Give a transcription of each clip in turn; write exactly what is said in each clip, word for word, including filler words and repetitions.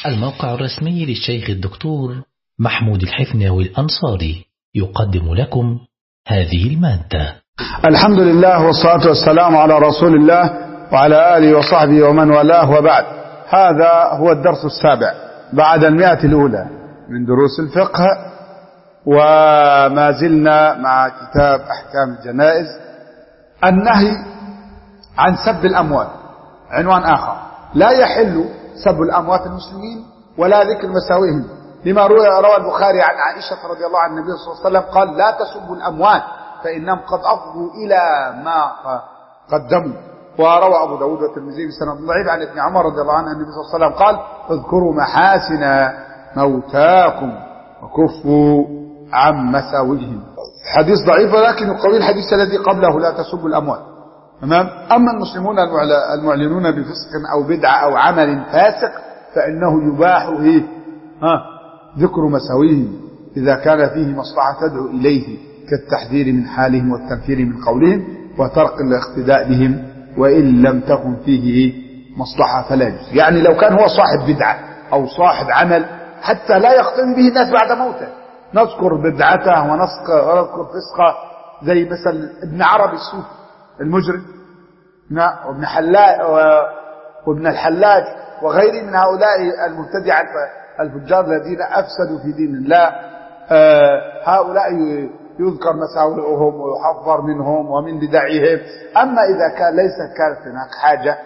الموقع الرسمي للشيخ الدكتور محمود الحفناوي الأنصاري يقدم لكم هذه المادة. الحمد لله والصلاة والسلام على رسول الله وعلى آله وصحبه ومن والاه، وبعد. هذا هو الدرس السابع بعد المئة الأولى من دروس الفقه، وما زلنا مع كتاب أحكام الجنائز. النهي عن سب الأموات، عنوان آخر: لا يحل سب الأموات المسلمين ولا ذكر مساويهم، لما روى البخاري عن عائشة رضي الله عنها النبي صلى الله عليه وسلم قال: لا تسبوا الأموات فإنهم قد أفضوا إلى ما قدموا. وروى أبو داود والترمذي بسند ضعيف عن ابن عمر رضي الله عنه النبي صلى الله عليه وسلم قال: اذكروا محاسن موتاكم وكفوا عن مساويهم. حديث ضعيف ولكن يقوي الحديث الذي قبله: لا تسبوا الأموات. تمام. أما المسلمون المعلنون بفسق أو بدعة أو عمل فاسق فإنه يباح إيه؟ ها ذكر مساويهم إذا كان فيه مصلحة تدعو إليه، كالتحذير من حالهم والتنفير من قولهم وترك الاقتداء بهم، وإن لم تكن فيه مصلحة فلا يجوز. يعني لو كان هو صاحب بدعة أو صاحب عمل حتى لا يقتدي به الناس بعد موته، نذكر بدعته ونذكر فسقه، زي مثلا ابن عربي الصوفي المجرم، وابن حلاج وابن الحلاج وغيره من هؤلاء المبتدعة الفجار الذين أفسدوا في دين الله. هؤلاء يذكر مساوئهم ويحذر منهم ومن بدعهم. أما إذا كان ليس كانت هناك حاجة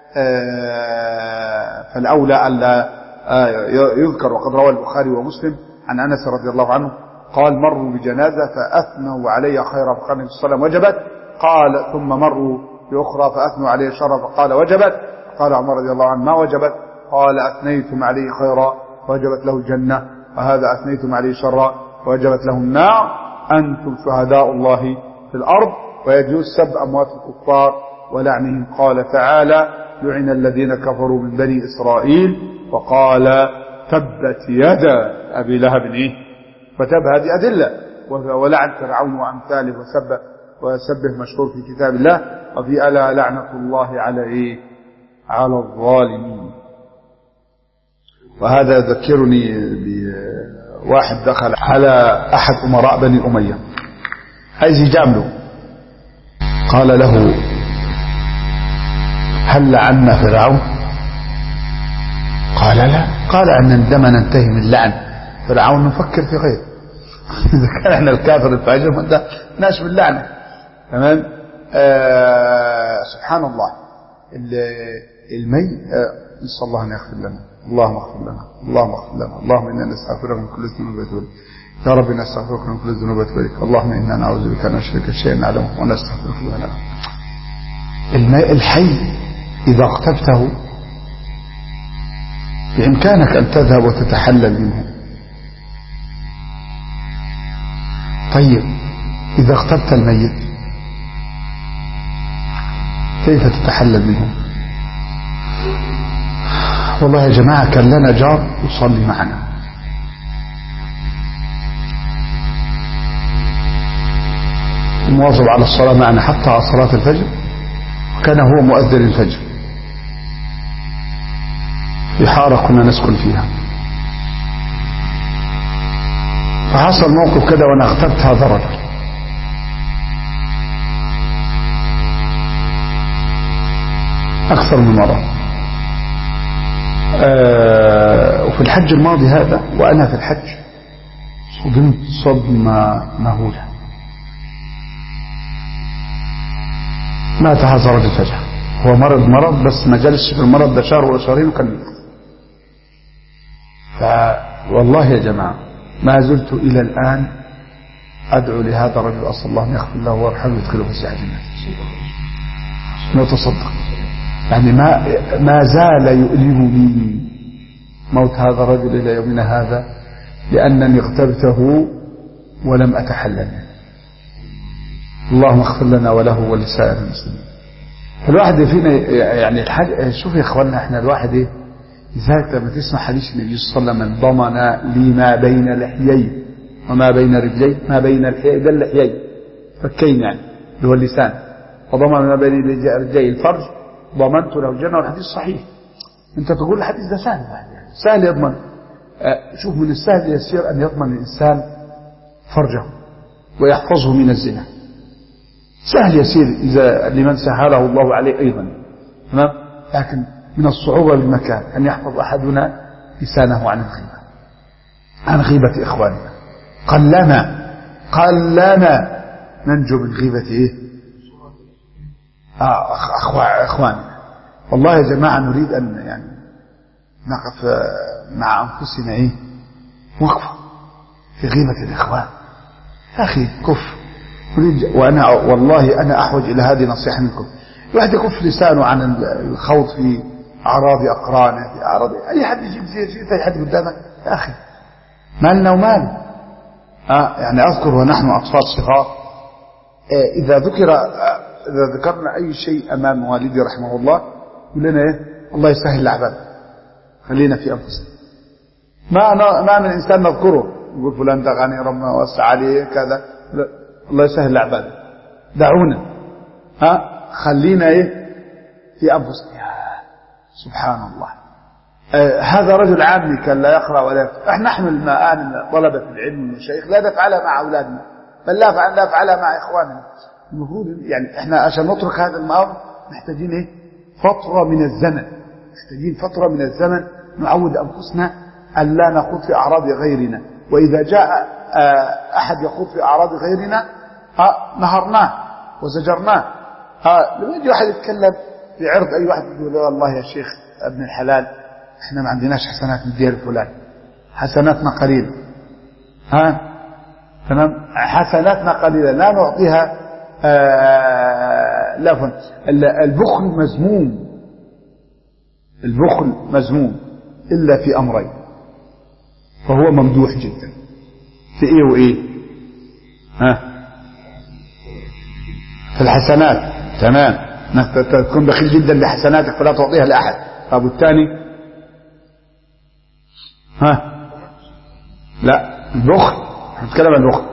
فالأولى ألا يذكر. وقد روى البخاري ومسلم عن أنس رضي الله عنه قال: مروا بجنازة فأثنوا علي خيرا فقال النبي صلى الله عليه وسلم: وجبت. قال: ثم مروا بأخرى فأثنوا عليه شرا فقال: وجبت. قال عمر رضي الله عنه: ما وجبت؟ قال: أثنيتم عليه خيرا وجبت له الجنة، وهذا أثنيتم عليه شرا وجبت له النار. أنتم شهداء الله في الأرض. ويجوز سب أموات الكفار ولعنهم. قال تعالى: لعن الذين كفروا من بني إسرائيل. وقال: تبت يدا أبي لهب. إيه؟ فتب هذه أدلة. ولعن فرعون وأمثاله وسب وسبه مشهور في كتاب الله. وفي ألا لعنة الله على إيه؟ على الظالمين. وهذا يذكرني بواحد دخل على أحد أمراء بني أمية عايز يجامله، قال له: هل لعنا فرعون؟ قال: لا. قال: أن عندما ننتهي من لعن فرعون نفكر في غيره. إذا كان احنا الكافر الفاجر ما ناش باللعنة. تمام. آه سبحان الله. المي آه نسأل الله أن يغفر لنا. اللهم اغفر لنا، اللهم اغفر لنا، اللهم إنا نستغفرك من كل ذنوب وتوب إليك. يا رب نستغفرك من كل ذنوب وتوب إليك. اللهم إنا نعوذ بك أن نشرك شيئا نعلمه ونستغفرك لما نعلم. الماء الحي إذا اغتبته بإمكانك أن تذهب وتتحلل منه. طيب إذا اغتبت الميت كيف تتحلل منه؟ والله يا جماعة كان لنا جار يصلي معنا، مواظب على الصلاة معنا حتى على صلاة الفجر، وكان هو مؤذن الفجر في حارة كنا نسكن فيها. فحصل موقف كده وانا اغتبت هذا الرجل، اكثر من مرة. آه وفي الحج الماضي هذا وانا في الحج صدمت صدمة مهولة. مات هذا الرجل فجأة. هو مرض مرض بس ما جلسش في المرض ده شهر ولا شهرين وكان ميت. فوالله يا جماعة ما زلت إلى الآن أدعو لهذا الرجل، أسأل الله أن يغفر له ويرحمه ويدخله في سعة جنته. نتصدق يعني ما ما زال يؤلمني موت هذا الرجل إلى يومنا هذا، لأنني اغتبته ولم أتحلل. اللهم اغفر لنا وله ولسائر المسلمين. الواحد فينا يعني الحاجة، شوف يا إخواننا، إحنا الواحد إيه لذلك لما تسمع حديث النبي صلى الله عليه وسلم: من ضمن لي ما بين لحيي وما بين رجلي، ما بين الحيي ده اللحيي فكين يعني اللي هو اللسان، وضمن ما بين رجلي الفرج ضمنت له الجنة. والحديث صحيح. أنت تقول الحديث ده سهل يعني سهل يضمن. شوف من السهل يسير أن يضمن الإنسان فرجه ويحفظه من الزنا. سهل يسير إذا لمن سهله الله عليه أيضا. تمام. لكن من الصعوبة بالمكان أن يحفظ أحدنا لسانه عن الغيبة عن غيبة إخواننا. قلنا قلنا ننجو من غيبة إيه؟ آه أخواننا. والله يا جماعة نريد أن يعني نقف مع أنفسنا إيه؟ وقفة في غيبة الإخوان. يا أخي كف. وأنا والله أنا أحوج إلى هذه نصيحة منكم. الواحد يكف لسانه عن الخوض في أعراض أقرانه في أعراض أي حد يجيب زي أي حد قدامك. يا أخي مالنا ومال. آه يعني أذكر ونحن أطفال صغار آه إذا ذكر آه إذا ذكرنا أي شيء أمام والدي رحمه الله يقول لنا إيه؟ الله يسهل الأعباد خلينا في أنفسنا. ما ما من إنسان نذكره يقول فلان ده غني ربنا وسع عليه كذا الله يسهل الأعباد دعونا ها خلينا إيه في أنفسنا. سبحان الله. آه هذا رجل عامي كان لا يقرأ ولا يكتب. احنا نحمل المآن من طلبة العلم والمشايخ لا نفعلها مع أولادنا بل لا نفعلها مع إخواننا. المفروض يعني احنا عشان نترك هذا الأمر محتاجين ايه فترة من الزمن. محتاجين فترة من الزمن نعود أنفسنا أن لا نخوض في أعراض غيرنا. وإذا جاء آه أحد يخوض في أعراض غيرنا ها نهرناه وزجرناه. ها لما يجي واحد يتكلم في عرض أي واحد يقول والله يا شيخ ابن الحلال احنا ما عندناش حسنات نديها لفلان حسناتنا قليلة. ها تمام حسناتنا قليلة لا نعطيها آه لا فن. البخل مذموم. البخل مذموم إلا في أمرين فهو ممدوح جدا. في إيه وإيه؟ ها في الحسنات. تمام تكون بخيل جدا بحسناتك فلا تعطيها لأحد. طب الثاني ها لا البخل. نتكلم عن البخل.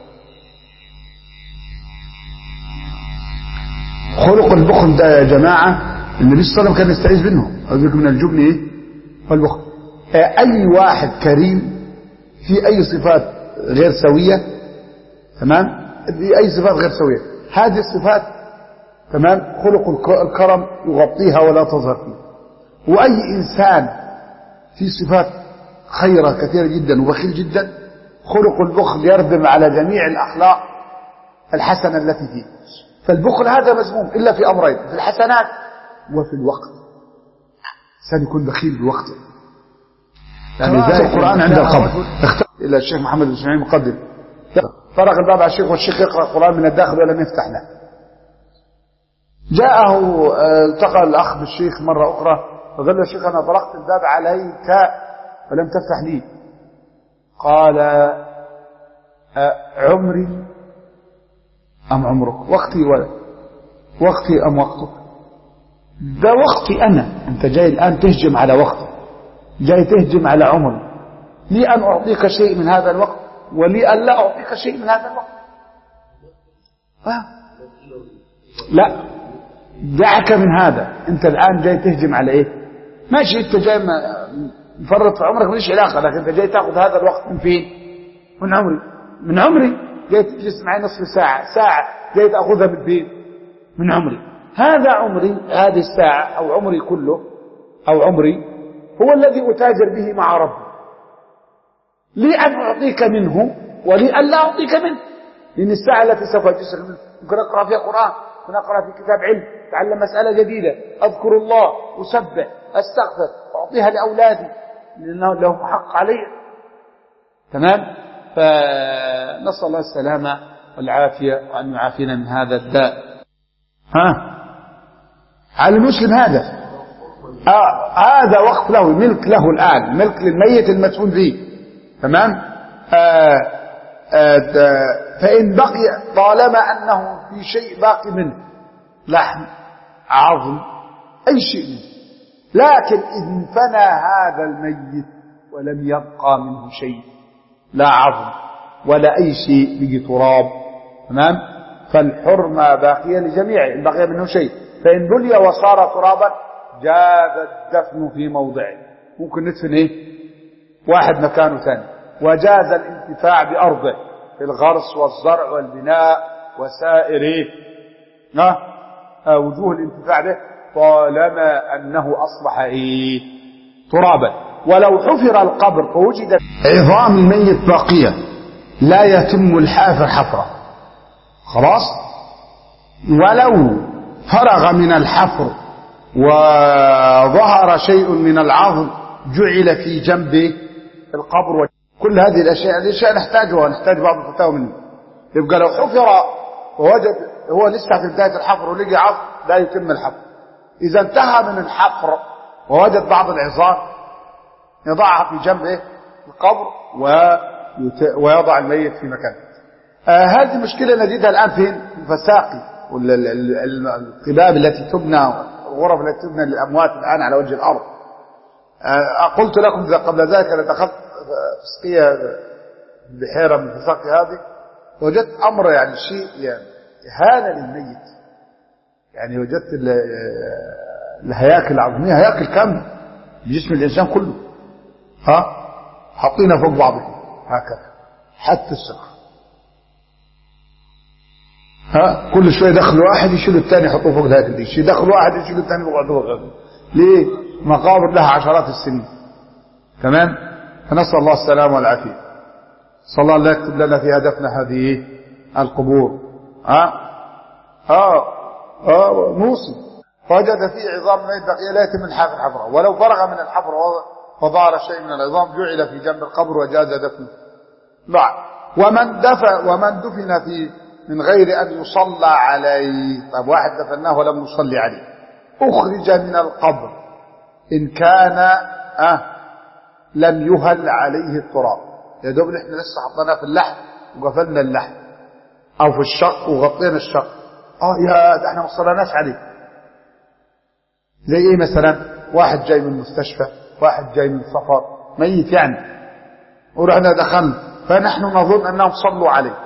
خلق البخل ده يا جماعة النبي صلى الله عليه وسلم كان يستعيذ منه. أقول من الجبن إيه والبخل. أي واحد كريم في أي صفات غير سوية. تمام في أي صفات غير سوية. هذه الصفات تمام خلق الكرم يغطيها ولا تظهر فيه. وأي إنسان في صفات خيرة كثيرة جدا وبخيل جدا خلق البخل يردم على جميع الأخلاق الحسنة التي فيه. فالبخل هذا مذموم إلا في أمرين في الحسنات وفي الوقت. إنسان يكون بخيل بوقته. يعني ذلك القرآن عند القبر إلى الشيخ محمد بن إسماعيل مقدم طرق الباب على الشيخ والشيخ يقرأ القرآن من الداخل ولم يفتح له. جاءه التقى الأخ بالشيخ مرة أخرى فقال له الشيخ أنا طرقت الباب عليك ولم تفتح لي. قال عمري أم عمرك؟ وقتي ولا وقتي أم وقتك؟ ده وقتي أنا. أنت جاي الآن تهجم على وقتي جاي تهجم على عمري. لي أن أعطيك شيء من هذا الوقت ولي أن لا أعطيك شيء من هذا الوقت. آه. لا دعك من هذا. أنت الآن جاي تهجم على إيه؟ ماشي أنت جاي مفرط في عمرك ماليش علاقة لكن أنت جاي تأخذ هذا الوقت من فين؟ من عمري. من عمري جاي تجلس معي نصف ساعة ساعة جاي تأخذها من فين؟ من عمري. هذا عمري هذه الساعة أو عمري كله أو عمري هو الذي أتاجر به مع ربي. لي أن أعطيك منه ولي أن لا أعطيك منه. لأن الساعة التي سوف أجلس ممكن أقرأ فيها قرآن ممكن أقرأ في كتاب علم أتعلم مسألة جديدة أذكر الله أسبح أستغفر أعطيها لأولادي لأنه لهم حق علي. تمام. فنسأل الله السلامة والعافية وأن يعافينا من هذا الداء. ها على المسلم هذا آه هذا وقف له ملك له الآن ملك للميت المدفون فيه. تمام. آه آه فإن بقي طالما أنه في شيء باقي منه لحم عظم أي شيء منه لكن إذ فنى هذا الميت ولم يبقى منه شيء لا عظم ولا أي شيء بيجي تراب. تمام. فالحرمة باقية لجميع إن بقي منه شيء. فإن بلي وصار ترابا جاز الدفن في موضعه، ممكن ندفن ايه واحد مكانه ثاني، وجاز الانتفاع بأرضه في الغرس والزرع والبناء وسائر ايه ها وجوه الانتفاع به، طالما انه اصبح ايه ترابا. ولو حفر القبر فوجد عظام الميت باقية لا يتم الحافر حفره خلاص، ولو فرغ من الحفر وظهر شيء من العظم جعل في جنب القبر. كل هذه الاشياء الاشياء نحتاجها، نحتاج بعض الفتاوى منه. يبقى لو حفر ووجد هو لسه في بدايه الحفر ولقي عظم لا يتم الحفر. اذا انتهى من الحفر ووجد بعض العظام يضعها في جنب ايه القبر ويضع الميت في مكانه. آه هذه مشكله نجدها الان فين؟ في الفساقي والقباب التي تبنى، الغرف التي تبنى للاموات الان على وجه الارض. آه قلت لكم قبل ذلك انا دخلت فسقيه بحيره من الفساقي هذه، وجدت امر يعني شيء يعني اهانه للميت. يعني وجدت الهياكل العظميه، هياكل كامله بجسم الانسان كله، ها حاطينها فوق بعضها هكذا حتى السقف، ها كل شويه يدخلوا واحد يشيلوا الثاني يحطوه فوق الهياكل دي، يدخلوا واحد يشيلوا الثاني فوق بعضه. ليه؟ مقابر لها عشرات السنين. تمام؟ فنسال الله السلامه والعافيه. صلى الله لا يكتب لنا فيها دفن هذه القبور. ها اه اه موصي فوجد فيه عظام ميت بقيه لا يتم الحفر حفره، ولو فرغ من الحفر فظهر شيء من العظام جعل في جنب القبر وجاز دفنه. بعد ومن دفن ومن دفن في من غير ان يصلى عليه. طب واحد دفناه ولم يصلي عليه، اخرج من القبر ان كان اه لم يهل عليه التراب. يا دوب احنا لسه حطيناه في اللحم وقفلنا اللحم او في الشق وغطينا الشق، اه يا ده احنا ما صليناش عليه. زي ايه مثلا؟ واحد جاي من المستشفى، واحد جاي من سفر ميت يعني، ورحنا دخلنا فنحن نظن انهم صلوا عليه،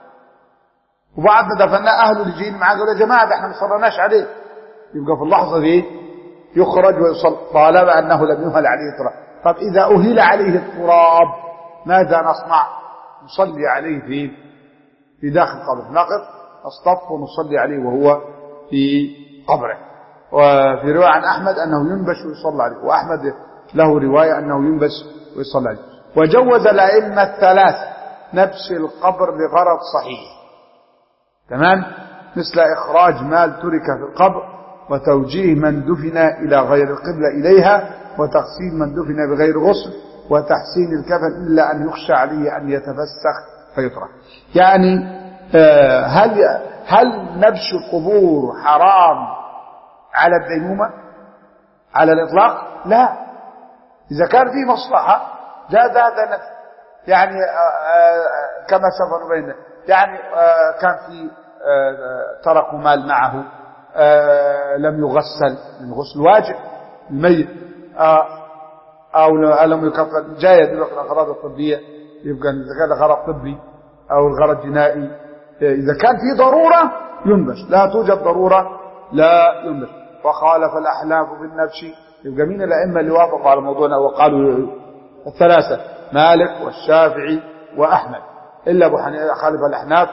وبعدنا دفناه اهله اللي جايين معاه قالوا يا جماعه ده احنا ما صليناش عليه. يبقى في اللحظه دي يخرج ويصلى طالما انه لم يهل عليه التراب. طب اذا اهل عليه التراب ماذا نصنع؟ نصلي عليه في في داخل قبره، نقف نصطف ونصلي عليه وهو في قبره. وفي روايه عن احمد انه ينبش ويصلى عليه، واحمد له روايه انه ينبش ويصلى عليه. وجوز الائمه الثلاث نبش القبر بغرض صحيح، تمام، مثل اخراج مال ترك في القبر، وتوجيه من دفن الى غير القبله اليها، وتغسيل من دفن بغير غسل، وتحسين الكفن الا ان يخشى عليه ان يتفسخ فيترك. يعني آه هل هل نبش القبور حرام على الديمومه على الاطلاق؟ لا، اذا كان في مصلحه جاز هذا نبش. يعني آه آه كما سوف نبين، يعني آه كان في آه تركوا مال معه آه لم يغسل، الغسل واجب الميت، آه او لم يكفن، جايه دلوقتي الاغراض الطبيه، يبقى اذا كان غرض طبي او الغرض جنائي، اذا كان في ضروره ينبش، لا توجد ضروره لا ينبش. وخالف الاحناف في النبش. يبقى مين الائمه اللي وافقوا على موضوعنا وقالوا الثلاثه؟ مالك والشافعي واحمد، الا ابو حنيفه خالف الاحناف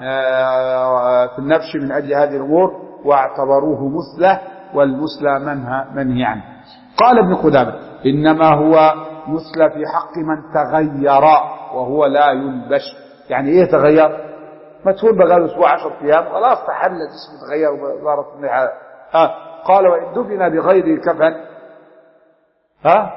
في النبش من اجل هذه الامور، واعتبروه مثله، والمثلى منهى منهي عنه. قال ابن قدامه انما هو مثلى في حق من تغير وهو لا ينبش. يعني ايه تغير؟ مدفون بقاله اسبوع عشر ايام خلاص تحلل جسمه تغير وظهرت منه. ها قال وان دفن بغير كفن، ها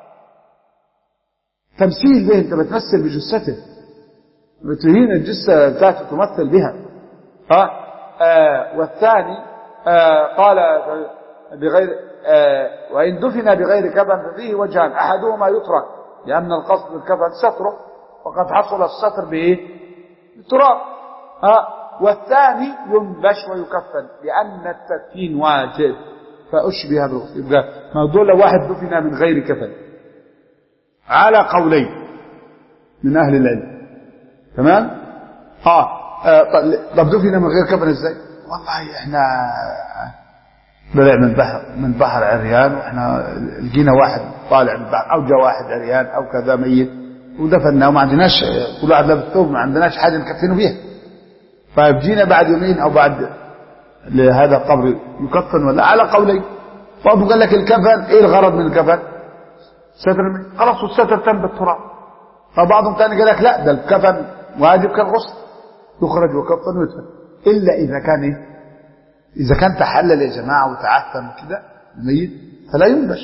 تمثيل به، انت بتمثل بجثته، بتهين الجثه بتاعته تمثل بها. ها آه والثاني آه قال بغير آه وان دفن بغير كفن ففيه وجهان، احدهما يترك لان القصد بالكفن ستره، وقد حصل الستر بايه؟ بالتراب. ها والثاني ينبش ويكفن لان التكفين واجب فاشبه بالغسل. يبقى موضوع لو واحد دفن من غير كفن على قولين من اهل العلم، تمام. اه, آه طب دفن من غير كفن ازاي؟ والله احنا طلع من بحر من بحر عريان، واحنا لقينا واحد طالع من البحر او جاء واحد عريان او كذا ميت ودفناه وما عندناش، كل واحد لابس ثوب ما عندناش حاجه نكفنه بيها. فجينا بعد يومين او بعد لهذا القبر يكفن ولا على قولين. بعضهم قال لك الكفن ايه الغرض من الكفن؟ ستر، خلاص والستر تم بالتراب. فبعضهم ثاني قال لك لا ده الكفن واجب كالغسل، يخرج وكفن ويدفن، الا اذا كان ايه؟ اذا كان تحلل يا جماعه وتعفن كده الميت فلا ينبش،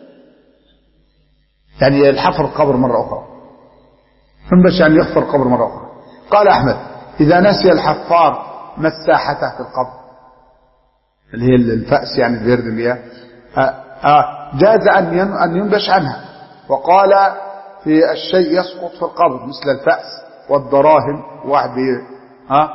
يعني الحفر القبر مره اخرى، ينبش يعني يحفر القبر مره اخرى. قال احمد اذا نسي الحفار مساحته في القبر اللي هي الفأس يعني اللي يردم بها آه آه جاز ان ان ينبش عنها. وقال في الشيء يسقط في القبر مثل الفأس والدراهم، واحد بي ها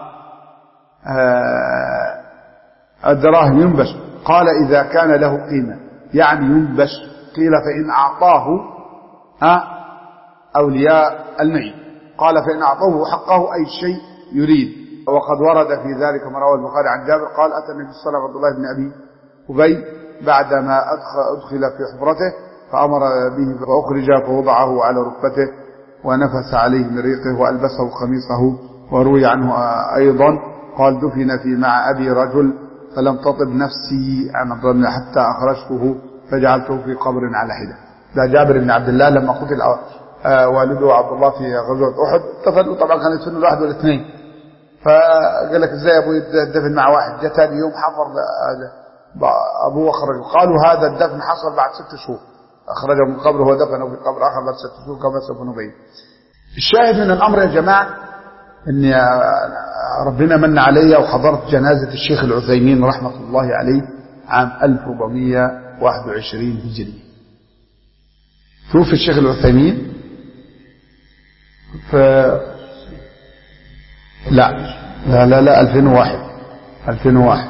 آه الدراهم ينبش. قال إذا كان له قيمة يعني ينبش. قيل فإن أعطاه ها أولياء الميت. قال فإن أعطوه حقه أي شيء يريد. وقد ورد في ذلك ما رواه البخاري عن جابر قال أتى النبي صلى الله عليه وسلم عبد الله بن أبي أبي بعدما أدخل في حفرته فأمر به فأخرج فوضعه على ركبته ونفس عليه من ريقه وألبسه قميصه. وروي عنه أيضا قال دفن في مع أبي رجل فلم تطب نفسي عن الظن حتى أخرجته فجعلته في قبر على حدة. ده جابر بن عبد الله لما قتل والده عبد الله في غزوة أحد اتفقوا طبعا كان يدفنوا الواحد والاثنين، فقال لك ازاي ابوي يدفن مع واحد؟ جاء ثاني يوم حفر ابوه وخرجه. قالوا هذا الدفن حصل بعد ست شهور، اخرجه من قبره ودفنه في قبر اخر بعد ست شهور كما سوف نبين. الشاهد من الامر يا جماعه ان ربنا من علي وحضرت جنازه الشيخ العثيمين رحمه الله عليه عام ألف وأربعمائة وواحد وعشرين هجري. توفي الشيخ العثيمين ف لا لا لا لا ألفين وواحد ألفين وواحد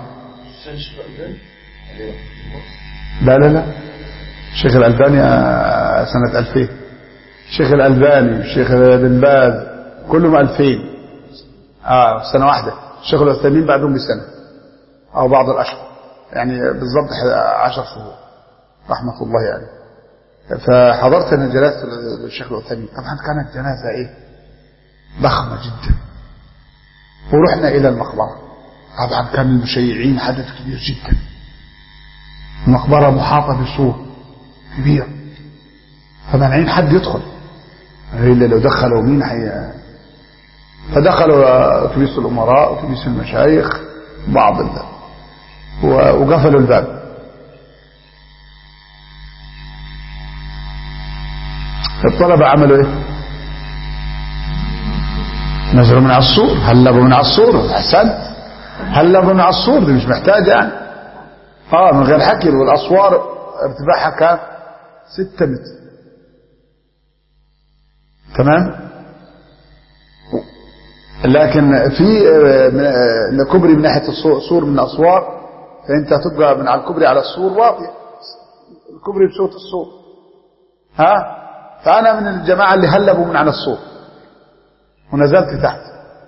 لا لا لا الشيخ الألباني سنة ألفين، الشيخ الألباني والشيخ بن باز كلهم ألفين اه سنة واحدة. الشيخ العثيمين بعدهم بسنة أو بعض الأشهر، يعني بالضبط عشر شهور رحمة الله يعني. فحضرت أنا جنازة الشيخ العثيمين، طبعا كانت جنازة إيه ضخمة جدا. ورحنا إلى المقبرة، طبعا كان المشيعين عدد كبير جدا، المقبرة محاطة بسور كبير فمنعين حد يدخل إلا لو دخلوا مين حي. فدخلوا أتوبيس الأمراء أتوبيس المشايخ بعض الله وقفلوا الباب. الطلبة عملوا ايه؟ نزلوا من على السور، هلبوا من على السور. احسنت، هلبوا من على السور، دي مش محتاجة يعني اه من غير حكي. والاسوار ارتفاعها كام؟ ستة متر تمام. لكن في كوبري من ناحية السور من الاسوار، فانت هتبقى من على الكوبري على السور واطية، الكوبري بصوت السور ها. فانا من الجماعة اللي هلبوا من على السور ونزلت تحت.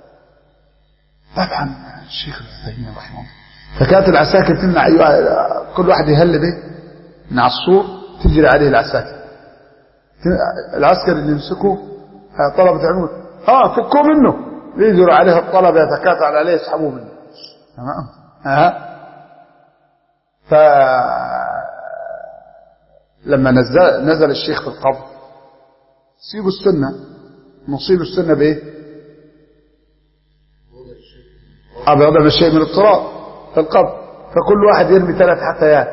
طبعا الشيخ العثيمين رحمه الله، فكانت العساكر تمنع أيوة كل واحد يهلب من على السور تجري عليه العساكر. العسكر اللي يمسكوا طلبة علوم اه فكوا منه، يجروا عليه الطلبة يتكاتل عليه يسحبوه منه تمام ها. ف لما نزل نزل الشيخ في القبر سيبوا السنة، نصيب السنة بايه؟ أبدا بالشيء من التراب في القبر، فكل واحد يرمي ثلاث حثيات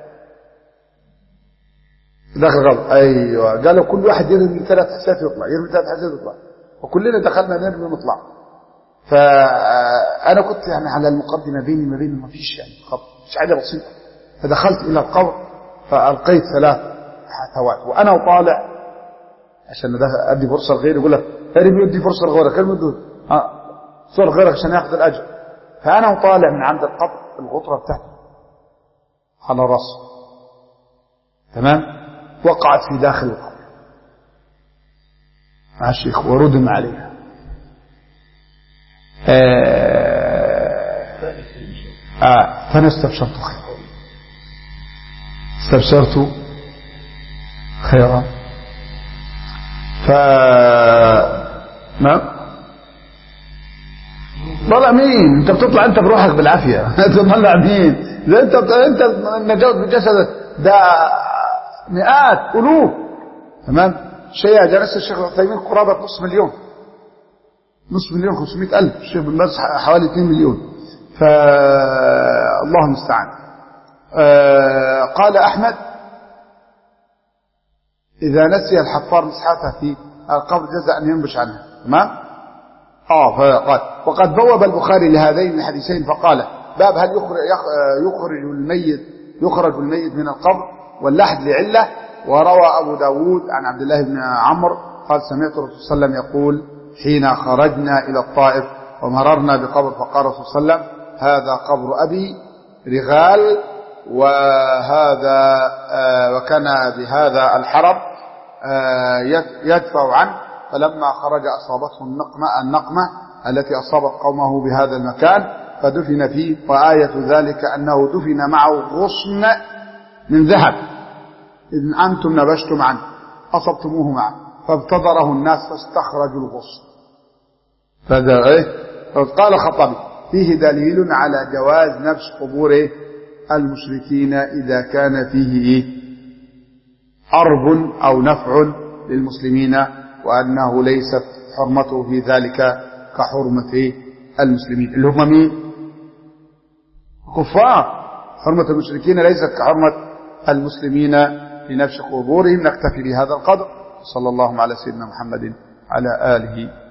داخل القبر. ايوه قالوا كل واحد يرمي ثلاث حثيات يطلع، يرمي ثلاث حثيات يطلع، وكلنا دخلنا نرمي ونطلع. فأنا كنت يعني على المقدمة بيني ما بينه ما فيش يعني خط، مش حاجة بسيطة. فدخلت إلى القبر فألقيت ثلاث حثوات وأنا وطالع عشان أدي فرصة لغيري، يقول لك ارمي يدي فرصة لغيرك، ارمي يدي فرصة لغيرك عشان ياخذ الأجر. فأنا وطالع من عند القبر الغطرة بتاعته على راسه تمام، وقعت في داخل القبر مع الشيخ وردم عليها. آه آه فانا استبشرت خير استبشرت خيرا. ف نعم طلع مين؟ انت بتطلع انت بروحك بالعافيه. تطلع مين؟ ده انت انت نجوت بجسدك، ده مئات الوف. تمام. شيء جلس الشيخ العثيمين قرابه نص مليون، نص مليون خمسمائة ألف. الشيخ بن باز حوالي اثنين مليون. فالله المستعان. قال أحمد: إذا نسي الحفار مسحته في القبر جزاء أن ينبش عنها. تمام. اه فقال: وقد بوب البخاري لهذين الحديثين فقال: باب هل يخرج يخرج الميت يخرج الميت من القبر واللحد لعله. وروى أبو داود عن عبد الله بن عمرو قال: سمعت الرسول صلى الله عليه وسلم يقول حين خرجنا إلى الطائف ومررنا بقبر فقال الرسول صلى الله عليه وسلم: هذا قبر أبي رغال، وهذا آه وكان بهذا الحرب آه يدفع عنه، فلما خرج أصابته النقمة, النقمة التي أصابت قومه بهذا المكان فدفن فيه. وآية ذلك أنه دفن معه غصن من ذهب، إذ أنتم نبشتم عنه أصبتموه معه فابتدره الناس فاستخرجوا الغصن. فهذا إيه؟ قال الخطابي: فيه دليل على جواز نبش قبور المشركين إذا كان فيه إيه؟ أرب أو نفع للمسلمين، وأنه ليست حرمته في ذلك كحرمة المسلمين اللي هم مين؟ كفار. حرمة المشركين ليست كحرمة المسلمين في نبش قبورهم. نكتفي بهذا القدر. صلى الله على سيدنا محمد على آله